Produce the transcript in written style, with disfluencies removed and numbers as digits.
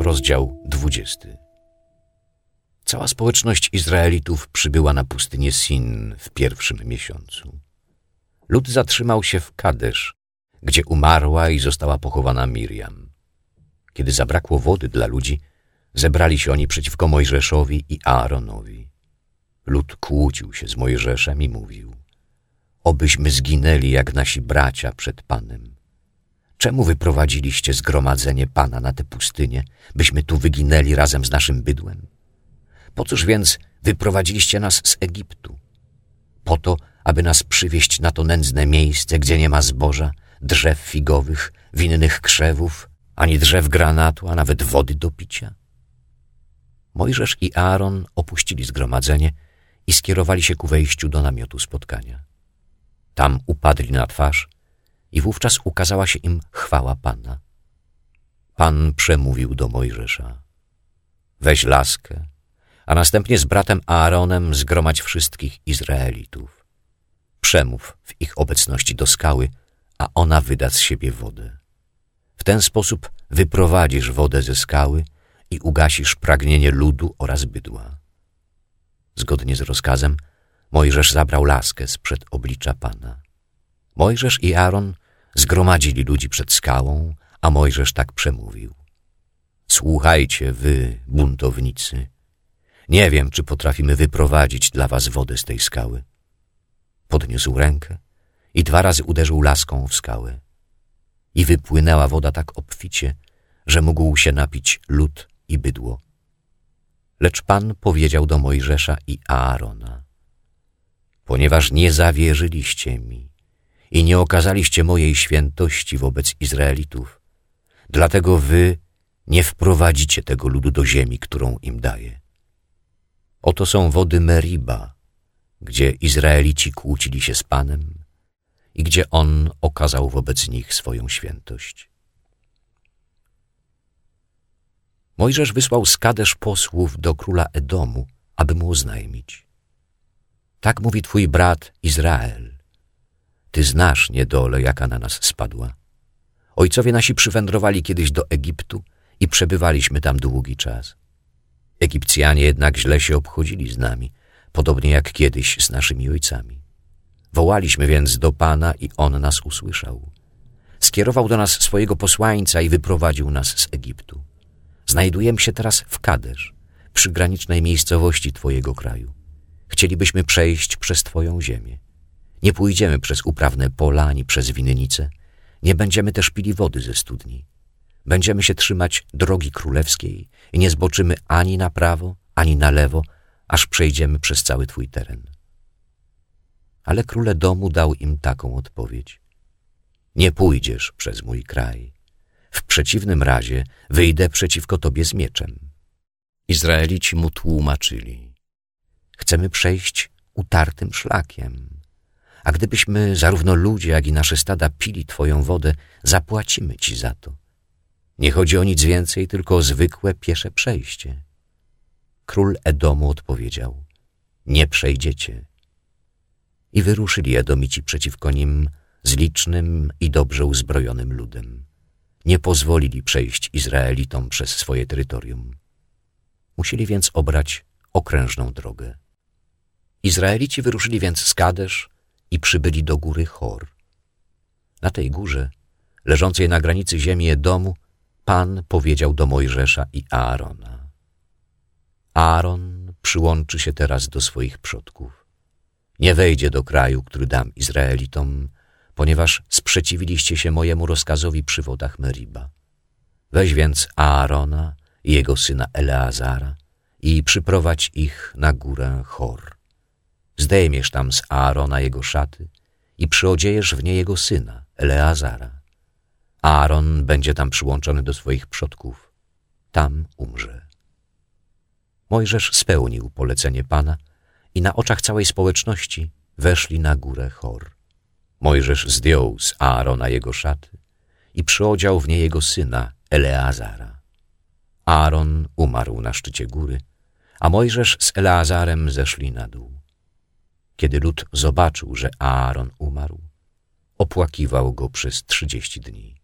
Rozdział 20. Cała społeczność Izraelitów przybyła na pustynię Sin w pierwszym miesiącu. Lud zatrzymał się w Kadesz, gdzie umarła i została pochowana Mirjam. Kiedy zabrakło wody dla ludzi, zebrali się oni przeciwko Mojżeszowi i Aaronowi. Lud kłócił się z Mojżeszem i mówił: obyśmy zginęli jak nasi bracia przed Panem. Czemu wyprowadziliście zgromadzenie Pana na tę pustynię, byśmy tu wyginęli razem z naszym bydłem? Po cóż więc wyprowadziliście nas z Egiptu? Po to, aby nas przywieźć na to nędzne miejsce, gdzie nie ma zboża, drzew figowych, winnych krzewów, ani drzew granatu, a nawet wody do picia? Mojżesz i Aaron opuścili zgromadzenie i skierowali się ku wejściu do namiotu spotkania. Tam upadli na twarz i wówczas ukazała się im chwała Pana. Pan przemówił do Mojżesza: weź laskę, a następnie z bratem Aaronem zgromadź wszystkich Izraelitów. Przemów w ich obecności do skały, a ona wyda z siebie wodę. W ten sposób wyprowadzisz wodę ze skały i ugasisz pragnienie ludu oraz bydła. Zgodnie z rozkazem Mojżesz zabrał laskę sprzed oblicza Pana. Mojżesz i Aaron zgromadzili ludzi przed skałą, a Mojżesz tak przemówił: słuchajcie, wy, buntownicy, nie wiem, czy potrafimy wyprowadzić dla was wodę z tej skały. Podniósł rękę i 2 razy uderzył laską w skałę. I wypłynęła woda tak obficie, że mógł się napić lud i bydło. Lecz Pan powiedział do Mojżesza i Aarona: ponieważ nie zawierzyliście mi i nie okazaliście mojej świętości wobec Izraelitów, dlatego wy nie wprowadzicie tego ludu do ziemi, którą im daję. Oto są wody Meriba, gdzie Izraelici kłócili się z Panem i gdzie On okazał wobec nich swoją świętość. Mojżesz wysłał z Kadesz posłów do króla Edomu, aby mu oznajmić: tak mówi twój brat Izrael. Ty znasz niedolę, jaka na nas spadła. Ojcowie nasi przywędrowali kiedyś do Egiptu i przebywaliśmy tam długi czas. Egipcjanie jednak źle się obchodzili z nami, podobnie jak kiedyś z naszymi ojcami. Wołaliśmy więc do Pana i On nas usłyszał. Skierował do nas swojego posłańca i wyprowadził nas z Egiptu. Znajdujemy się teraz w Kadesz, przy granicznej miejscowości twojego kraju. Chcielibyśmy przejść przez twoją ziemię. Nie pójdziemy przez uprawne pola ani przez winnice. Nie będziemy też pili wody ze studni. Będziemy się trzymać drogi królewskiej i nie zboczymy ani na prawo, ani na lewo, aż przejdziemy przez cały twój teren. Ale król Edomu dał im taką odpowiedź: nie pójdziesz przez mój kraj. W przeciwnym razie wyjdę przeciwko tobie z mieczem. Izraelici mu tłumaczyli: chcemy przejść utartym szlakiem, a gdybyśmy zarówno ludzie, jak i nasze stada pili twoją wodę, zapłacimy ci za to. Nie chodzi o nic więcej, tylko o zwykłe piesze przejście. Król Edomu odpowiedział: nie przejdziecie. I wyruszyli Edomici przeciwko nim z licznym i dobrze uzbrojonym ludem. Nie pozwolili przejść Izraelitom przez swoje terytorium. Musieli więc obrać okrężną drogę. Izraelici wyruszyli więc z Kadesz i przybyli do góry Hor. Na tej górze, leżącej na granicy ziemi Edomu, Pan powiedział do Mojżesza i Aarona: Aaron przyłączy się teraz do swoich przodków. Nie wejdzie do kraju, który dam Izraelitom, ponieważ sprzeciwiliście się mojemu rozkazowi przy wodach Meriba. Weź więc Aarona i jego syna Eleazara i przyprowadź ich na górę Hor. Zdejmiesz tam z Aarona jego szaty i przyodziejesz w nie jego syna Eleazara. Aaron będzie tam przyłączony do swoich przodków. Tam umrze. Mojżesz spełnił polecenie Pana i na oczach całej społeczności weszli na górę Hor. Mojżesz zdjął z Aarona jego szaty i przyodział w nie jego syna Eleazara. Aaron umarł na szczycie góry, a Mojżesz z Eleazarem zeszli na dół. Kiedy lud zobaczył, że Aaron umarł, opłakiwał go przez 30 dni.